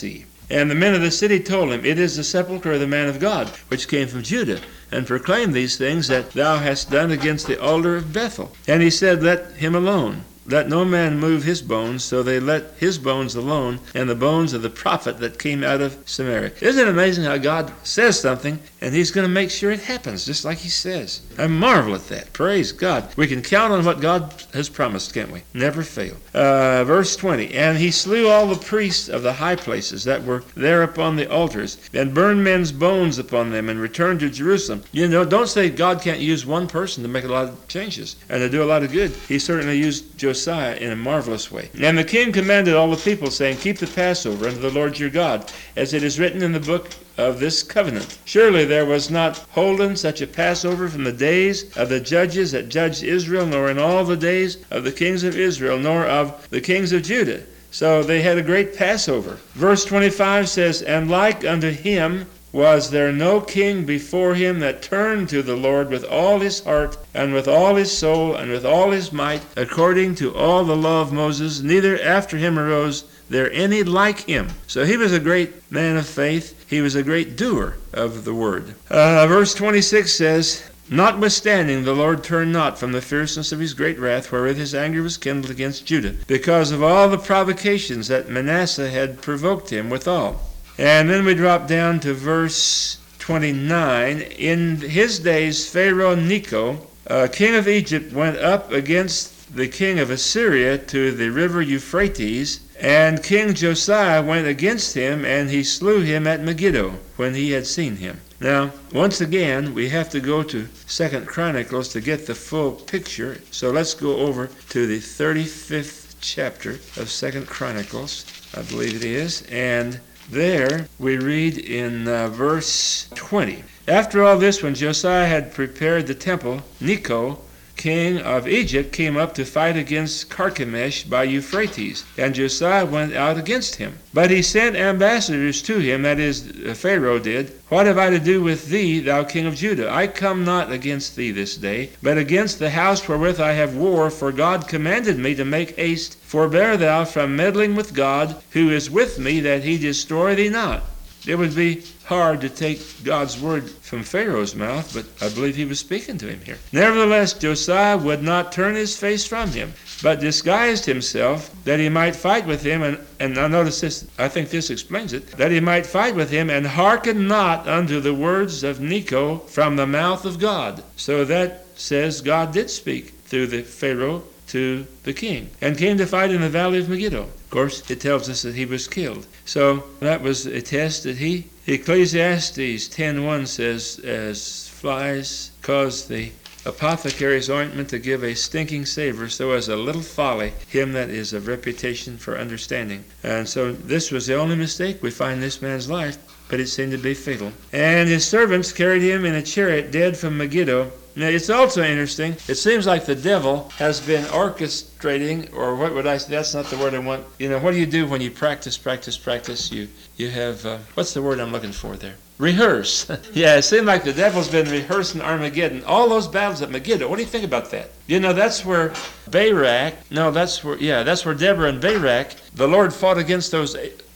A: And the men of the city told him, It is the sepulchre of the man of God, which came from Judah, and proclaimed these things that thou hast done against the altar of Bethel. And he said, Let him alone. Let no man move his bones. So they let his bones alone, and the bones of the prophet that came out of Samaria. Isn't it amazing how God says something, and he's going to make sure it happens, just like he says? I marvel at that. Praise God. We can count on what God has promised, can't we? Never fail. Verse 20, And he slew all the priests of the high places that were there upon the altars, and burned men's bones upon them, and returned to Jerusalem. You know, don't say God can't use one person to make a lot of changes and to do a lot of good. He certainly used Josiah in a marvelous way. And the king commanded all the people, saying, Keep the Passover unto the Lord your God, as it is written in the book of this covenant. Surely there was not holden such a Passover from the days of the judges that judged Israel, nor in all the days of the kings of Israel, nor of the kings of Judah. So they had a great Passover. Verse 25 says, And like unto him was there no king before him that turned to the Lord with all his heart, and with all his soul, and with all his might, according to all the law of Moses, neither after him arose there any like him. So he was a great man of faith. He was a great doer of the word. Verse 26 says, Notwithstanding, the Lord turned not from the fierceness of his great wrath, wherewith his anger was kindled against Judah, because of all the provocations that Manasseh had provoked him withal. And then we drop down to verse 29. In his days, Pharaoh Necho, king of Egypt, went up against the king of Assyria to the river Euphrates, and King Josiah went against him, and he slew him at Megiddo when he had seen him. Now, once again, we have to go to 2 Chronicles to get the full picture. So let's go over to the 35th chapter of 2 Chronicles, I believe it is, and there we read in verse 20. After all this, when Josiah had prepared the temple, Necho, king of Egypt, came up to fight against Carchemish by Euphrates, and Josiah went out against him. But he sent ambassadors to him, that is, Pharaoh did. What have I to do with thee, thou king of Judah? I come not against thee this day, but against the house wherewith I have war, for God commanded me to make haste. Forbear thou from meddling with God, who is with me, that he destroy thee not. It would be hard to take God's word from Pharaoh's mouth, but I believe he was speaking to him here. Nevertheless, Josiah would not turn his face from him, but disguised himself, that he might fight with him, and now notice this, I think this explains it, that he might fight with him, and hearken not unto the words of Necho from the mouth of God. So that says God did speak through the Pharaoh to the king, and came to fight in the valley of Megiddo. Of course, it tells us that he was killed. So that was a test that Ecclesiastes 10:1 says, As flies cause the apothecary's ointment to give a stinking savor, so as a little folly him that is of reputation for understanding. And so this was the only mistake we find in this man's life, but it seemed to be fatal. And his servants carried him in a chariot dead from Megiddo. Now, it's also interesting. It seems like the devil has been orchestrating, or what would I say? That's not the word I want. You know, what do you do when you practice? You have, what's the word I'm looking for there? Rehearse. Yeah, it seemed like the devil's been rehearsing Armageddon. All those battles at Megiddo. What do you think about that? You know, that's where that's where Deborah and Barak, the Lord fought against those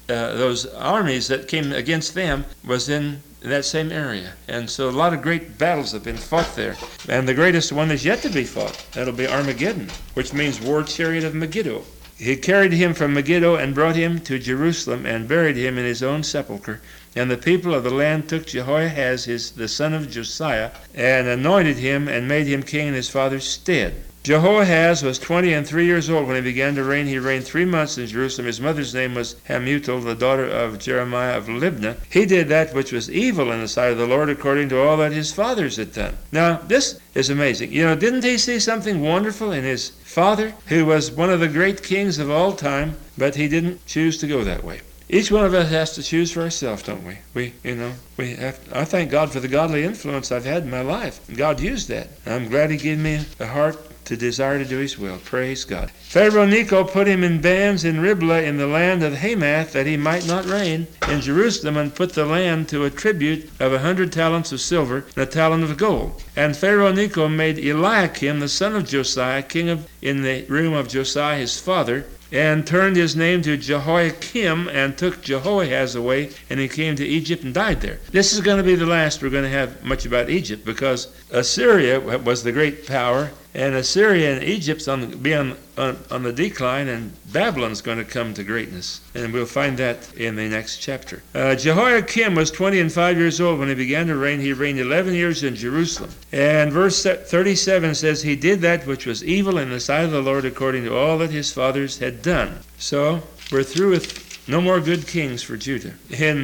A: armies that came against them, was in that same area. And so a lot of great battles have been fought there. And the greatest one is yet to be fought. That'll be Armageddon, which means war chariot of Megiddo. He carried him from Megiddo and brought him to Jerusalem and buried him in his own sepulchre. And the people of the land took Jehoahaz, the son of Josiah, and anointed him and made him king in his father's stead. Jehoahaz was 23 years old when he began to reign. He reigned 3 months in Jerusalem. His mother's name was Hamutal, the daughter of Jeremiah of Libnah. He did that which was evil in the sight of the Lord, according to all that his fathers had done. Now, this is amazing. You know, didn't he see something wonderful in his father, who was one of the great kings of all time, but he didn't choose to go that way? Each one of us has to choose for ourselves, don't we? I thank God for the godly influence I've had in my life. God used that. I'm glad he gave me a heart to desire to do his will. Praise God. Pharaoh Necho put him in bands in Riblah in the land of Hamath, that he might not reign in Jerusalem, and put the land to a tribute of 100 talents of silver and a talent of gold. And Pharaoh Necho made Eliakim, the son of Josiah, king in the room of Josiah his father, and turned his name to Jehoiakim, and took Jehoahaz away, and he came to Egypt and died there. This is going to be the last we're going to have much about Egypt, because Assyria was the great power, and Assyria and Egypt's on the decline, and Babylon's going to come to greatness. And we'll find that in the next chapter. Jehoiakim was 20 and 5 years old when he began to reign. He reigned 11 years in Jerusalem. And verse 37 says, he did that which was evil in the sight of the Lord, according to all that his fathers had done. So we're through with no more good kings for Judah.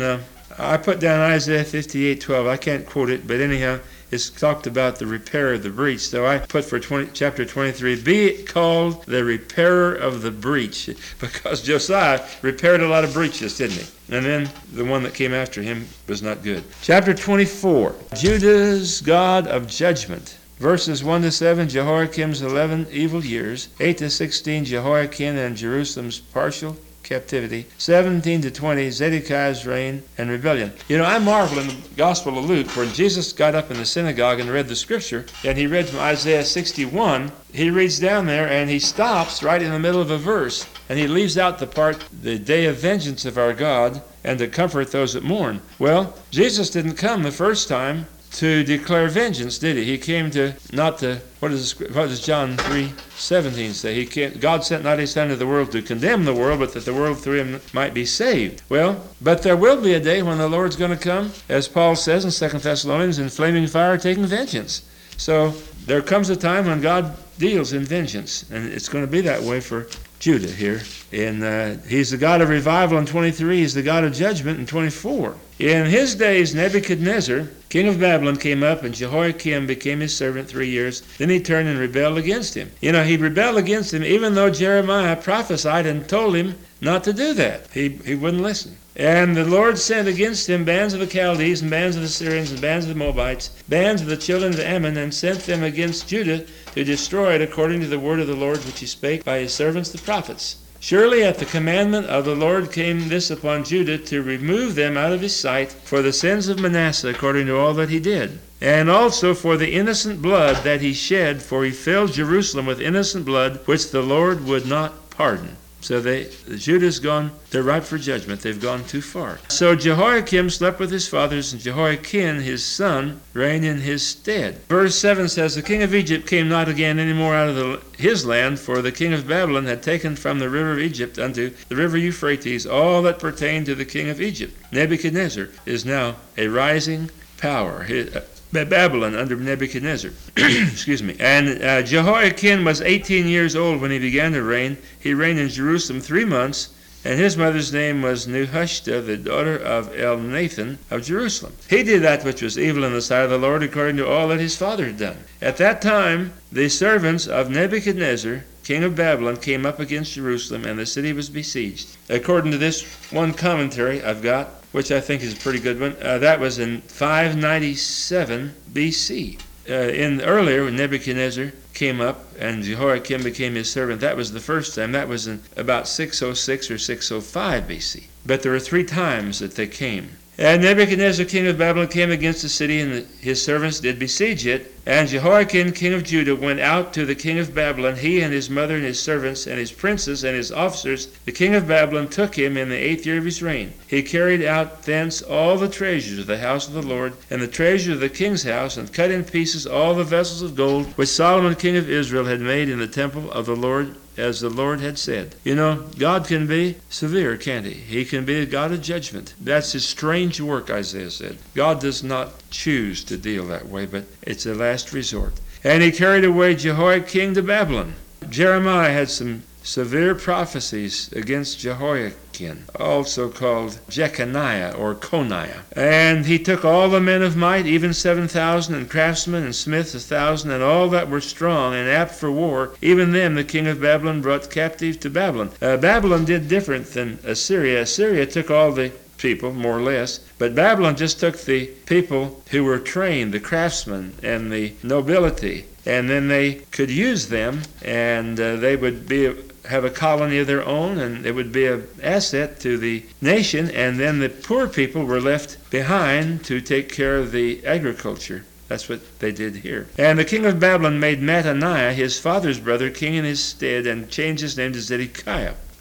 A: I put down Isaiah 58:12. I can't quote it, but anyhow, it's talked about the repair of the breach. So I put for chapter 23, be called the repairer of the breach, because Josiah repaired a lot of breaches, didn't he? And then the one that came after him was not good. Chapter 24, Judah's God of judgment. Verses 1 to 7, Jehoiakim's 11 evil years. 8 to 16, Jehoiakim and Jerusalem's partial captivity. 17 to 20, Zedekiah's reign and rebellion. You know, I marvel in the Gospel of Luke, when Jesus got up in the synagogue and read the scripture, and he read from Isaiah 61, he reads down there and he stops right in the middle of a verse, and he leaves out the part, the day of vengeance of our God, and to comfort those that mourn. Well, Jesus didn't come the first time to declare vengeance, did he? He came to, not to, what does John 3:17 say? God sent not his Son into the world to condemn the world, but that the world through him might be saved. Well, but there will be a day when the Lord's going to come, as Paul says in 2 Thessalonians, in flaming fire taking vengeance. So there comes a time when God deals in vengeance, and it's going to be that way for Judah here. He's the God of revival in 23. He's the God of judgment in 24. In his days, Nebuchadnezzar, king of Babylon, came up, and Jehoiakim became his servant 3 years. Then he turned and rebelled against him. You know, he rebelled against him even though Jeremiah prophesied and told him not to do that. He wouldn't listen. And the Lord sent against him bands of the Chaldees, and bands of the Syrians, and bands of the Moabites, bands of the children of Ammon, and sent them against Judah to destroy it, according to the word of the Lord which he spake by his servants the prophets. Surely at the commandment of the Lord came this upon Judah, to remove them out of his sight for the sins of Manasseh, according to all that he did. And also for the innocent blood that he shed, for he filled Jerusalem with innocent blood, which the Lord would not pardon. So Judah's gone, they're ripe for judgment. They've gone too far. So Jehoiakim slept with his fathers, and Jehoiakim his son reigned in his stead. Verse 7 says, the king of Egypt came not again any more out of his land, for the king of Babylon had taken from the river of Egypt unto the river Euphrates all that pertained to the king of Egypt. Nebuchadnezzar is now a rising power. Babylon under Nebuchadnezzar. Excuse me. And Jehoiakim was 18 years old when he began to reign. He reigned in Jerusalem 3 months, and his mother's name was Nehushta, the daughter of Elnathan of Jerusalem. He did that which was evil in the sight of the Lord, according to all that his father had done. At that time, the servants of Nebuchadnezzar, king of Babylon, came up against Jerusalem, and the city was besieged. According to this one commentary I've got, which I think is a pretty good one, that was in 597 B.C. Earlier, when Nebuchadnezzar came up and Jehoiakim became his servant, that was the first time. That was in about 606 or 605 B.C. But there were 3 times that they came. And Nebuchadnezzar, king of Babylon, came against the city, and his servants did besiege it. And Jehoiakim, king of Judah, went out to the king of Babylon, he and his mother and his servants and his princes and his officers. The king of Babylon took him in the 8th year of his reign. He carried out thence all the treasures of the house of the Lord, and the treasure of the king's house, and cut in pieces all the vessels of gold which Solomon, king of Israel, had made in the temple of the Lord, as the Lord had said. You know, God can be severe, can't he? He can be a God of judgment. That's his strange work, Isaiah said. God does not choose to deal that way, but it's a last resort. And he carried away Jehoiakim to Babylon. Jeremiah had some severe prophecies against Jehoiakim, also called Jeconiah or Coniah. And he took all the men of might, even 7,000, and craftsmen and smiths 1,000, and all that were strong and apt for war. Even them the king of Babylon brought captive to Babylon. Babylon did different than Assyria. Assyria took all the people, more or less, but Babylon just took the people who were trained, the craftsmen and the nobility, and then they could use them, and they would have a colony of their own, and it would be an asset to the nation, and then the poor people were left behind to take care of the agriculture. That's what they did here. And the king of Babylon made Mattaniah, his father's brother, king in his stead, and changed his name to Zedekiah.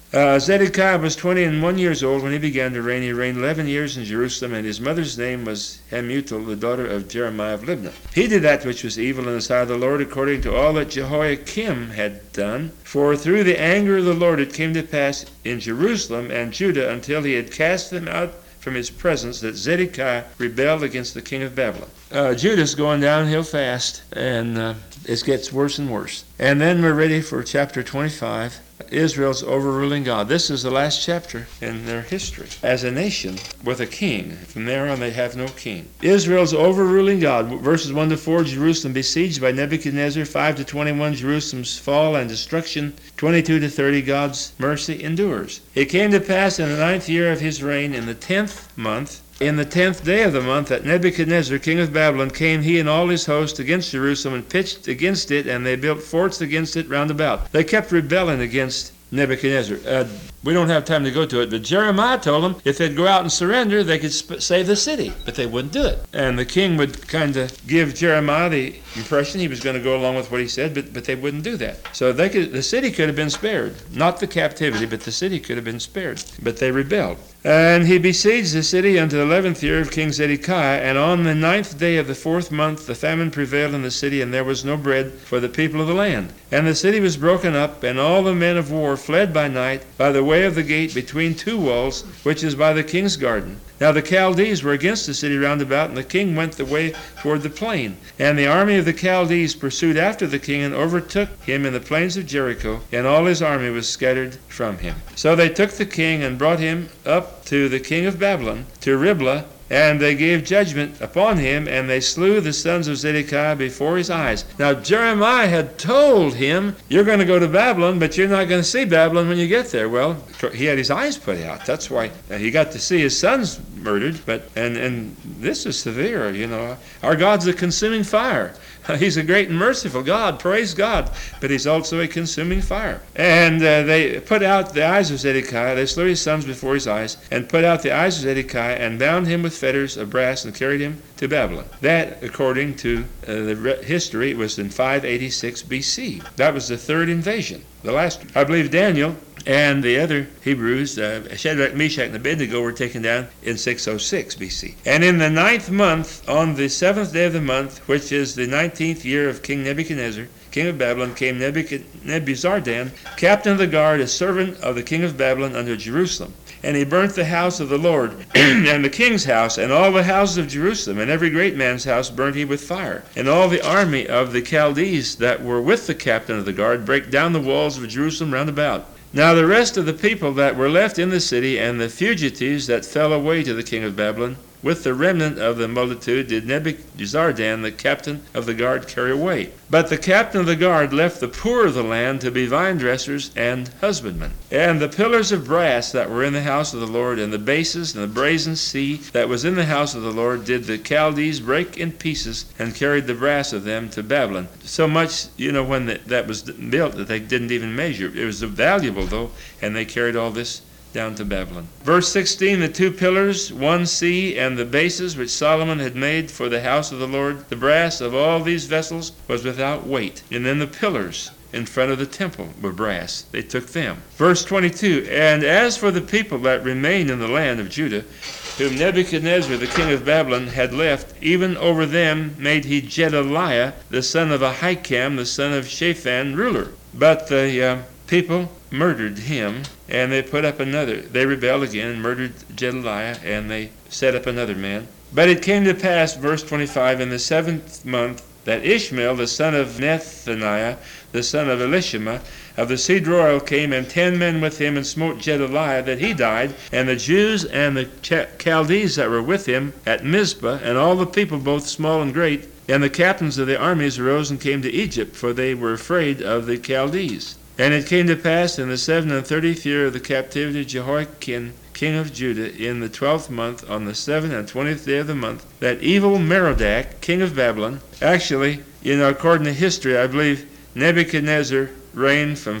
A: Zedekiah was 21 years old when he began to reign. He reigned 11 years in Jerusalem, and his mother's name was Hamutal, the daughter of Jeremiah of Libnah. He did that which was evil in the sight of the Lord, according to all that Jehoiakim had done. For through the anger of the Lord it came to pass in Jerusalem and Judah, until he had cast them out from his presence, that Zedekiah rebelled against the king of Babylon. Judah's going downhill fast, and it gets worse and worse. And then we're ready for chapter 25. Israel's overruling God. This is the last chapter in their history as a nation with a king. From there on, they have no king. Israel's overruling God. Verses 1 to 4, Jerusalem besieged by Nebuchadnezzar. 5 to 21, Jerusalem's fall and destruction. 22 to 30, God's mercy endures. It came to pass in the 9th year of his reign, in the 10th month, in the 10th day of the month, that Nebuchadnezzar, king of Babylon, came, he and all his host, against Jerusalem, and pitched against it, and they built forts against it round about. They kept rebelling against Nebuchadnezzar. We don't have time to go to it, but Jeremiah told them if they'd go out and surrender, they could save the city, but they wouldn't do it. And the king would kind of give Jeremiah the impression he was going to go along with what he said, but they wouldn't do that. So the city could have been spared. Not the captivity, but the city could have been spared. But they rebelled. And he besieged the city unto the 11th year of King Zedekiah, and on the 9th day of the 4th month the famine prevailed in the city, and there was no bread for the people of the land. And the city was broken up, and all the men of war fled by night by the way of the gate between two walls, which is by the king's garden. Now the Chaldees were against the city round about, and the king went the way toward the plain. And the army of the Chaldees pursued after the king, and overtook him in the plains of Jericho, and all his army was scattered from him. So they took the king, and brought him up to the king of Babylon, to Riblah, and they gave judgment upon him, and they slew the sons of Zedekiah before his eyes. Now Jeremiah had told him, you're going to go to Babylon, but you're not going to see Babylon when you get there. Well, he had his eyes put out. That's why he got to see his sons murdered. But and this is severe, you know. Our God's a consuming fire. He's a great and merciful God, praise God, but he's also a consuming fire. And they put out the eyes of Zedekiah, they slew his sons before his eyes, and put out the eyes of Zedekiah, and bound him with fetters of brass, and carried him to Babylon. That, according to the history, was in 586 BC. That was the third invasion. The last, I believe, Daniel and the other Hebrews, Shadrach, Meshach, and Abednego, were taken down in 606 BC. And in the 9th month, on the 7th day of the month, which is the 19th year of King Nebuchadnezzar, king of Babylon, came Nebuzaradan, captain of the guard, a servant of the king of Babylon, unto Jerusalem. And he burnt the house of the Lord, and the king's house, and all the houses of Jerusalem, and every great man's house burnt he with fire. And all the army of the Chaldees that were with the captain of the guard brake down the walls of Jerusalem round about. Now the rest of the people that were left in the city, and the fugitives that fell away to the king of Babylon, with the remnant of the multitude, did Nebuzaradan, the captain of the guard, carry away. But the captain of the guard left the poor of the land to be vine dressers and husbandmen. And the pillars of brass that were in the house of the Lord, and the bases and the brazen sea that was in the house of the Lord, did the Chaldees break in pieces, and carried the brass of them to Babylon. So much, you know, when that was built, that they didn't even measure. It was valuable, though, and they carried all this down to Babylon. Verse 16, the two pillars, one sea, and the bases which Solomon had made for the house of the Lord, the brass of all these vessels was without weight. And then the pillars in front of the temple were brass. They took them. Verse 22, and as for the people that remained in the land of Judah, whom Nebuchadnezzar the king of Babylon had left, even over them made he Gedaliah, the son of Ahikam, the son of Shaphan, ruler. But the people murdered him, and they put up another. They rebelled again and murdered Gedaliah, and they set up another man. But it came to pass, verse 25, in the 7th month, that Ishmael, the son of Nethaniah, the son of Elishama, of the seed royal, came, and 10 men with him, and smote Gedaliah, that he died, and the Jews and the Chaldees that were with him at Mizpah, and all the people, both small and great, and the captains of the armies arose and came to Egypt, for they were afraid of the Chaldees. And it came to pass in the 37th year of the captivity of Jehoiakim, king of Judah, in the 12th month, on the 7th and 20th day of the month, that evil Merodach, king of Babylon, actually, according to history, I believe Nebuchadnezzar reigned from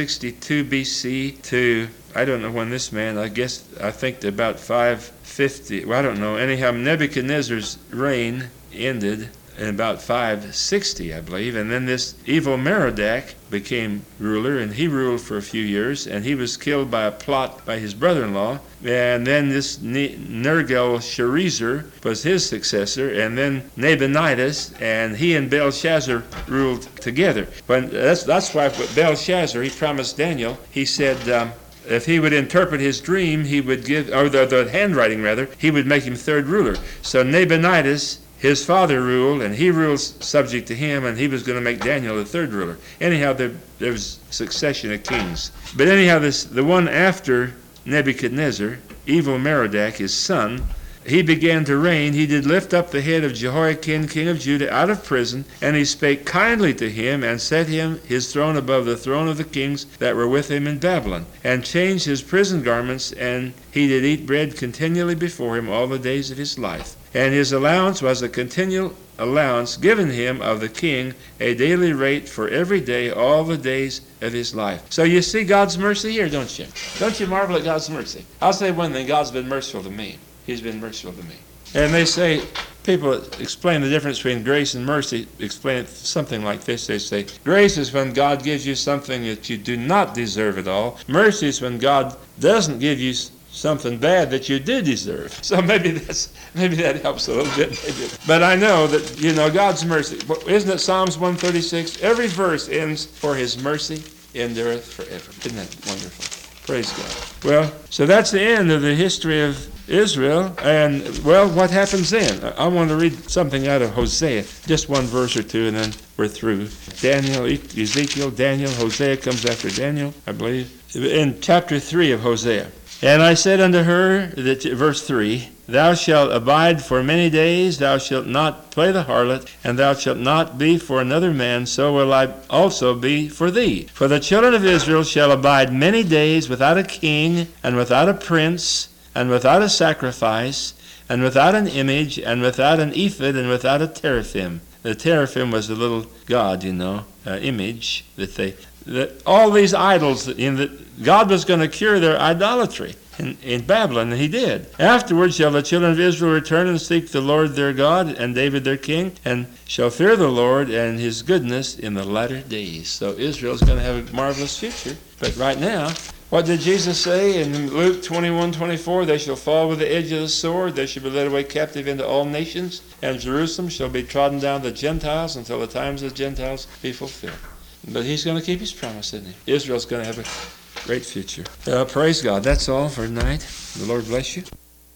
A: 562 BC to, I don't know when this man, I think about 550, well, I don't know. Anyhow, Nebuchadnezzar's reign ended in about 560, I believe. And then this evil Merodach became ruler, and he ruled for a few years, and he was killed by a plot by his brother-in-law. And then this Nergal-Sharezer was his successor, and then Nabonidus, and he and Belshazzar ruled together. But that's why Belshazzar, he promised Daniel, he said, if he would interpret his dream, he would give, or the handwriting rather, he would make him third ruler. So Nabonidus, his father ruled, and he rules subject to him, and he was going to make Daniel the third ruler. Anyhow, there was succession of kings. But anyhow, the one after Nebuchadnezzar, evil Merodach, his son, he began to reign. He did lift up the head of Jehoiakim, king of Judah, out of prison, and he spake kindly to him, and set him his throne above the throne of the kings that were with him in Babylon, and changed his prison garments, and he did eat bread continually before him all the days of his life. And his allowance was a continual allowance given him of the king, a daily rate for every day, all the days of his life. So you see God's mercy here, don't you? Don't you marvel at God's mercy? I'll say one thing, God's been merciful to me. He's been merciful to me. And they say, people explain the difference between grace and mercy, explain it something like this. They say, grace is when God gives you something that you do not deserve at all. Mercy is when God doesn't give you something bad that you did deserve. So maybe that helps a little bit. Maybe. But I know that, God's mercy. Isn't it Psalms 136? Every verse ends, for his mercy endureth forever. Isn't that wonderful? Praise God. Well, so that's the end of the history of Israel. And, well, what happens then? I want to read something out of Hosea, just one verse or two, and then we're through. Daniel, Ezekiel, Daniel, Hosea comes after Daniel, I believe. In chapter 3 of Hosea. And I said unto her, verse 3, Thou shalt abide for many days, thou shalt not play the harlot, and thou shalt not be for another man, so will I also be for thee. For the children of Israel shall abide many days without a king, and without a prince, and without a sacrifice, and without an image, and without an ephod, and without a teraphim. The teraphim was the little god, image that all these idols, God was going to cure their idolatry in Babylon, and he did. Afterwards shall the children of Israel return and seek the Lord their God, and David their king, and shall fear the Lord and his goodness in the latter days. So Israel's going to have a marvelous future. But right now, what did Jesus say in Luke 21:24? They shall fall with the edge of the sword, they shall be led away captive into all nations, and Jerusalem shall be trodden down of the Gentiles until the times of the Gentiles be fulfilled. But he's going to keep his promise, isn't he? Israel's going to have a great future. Praise God. That's all for tonight. The Lord bless you.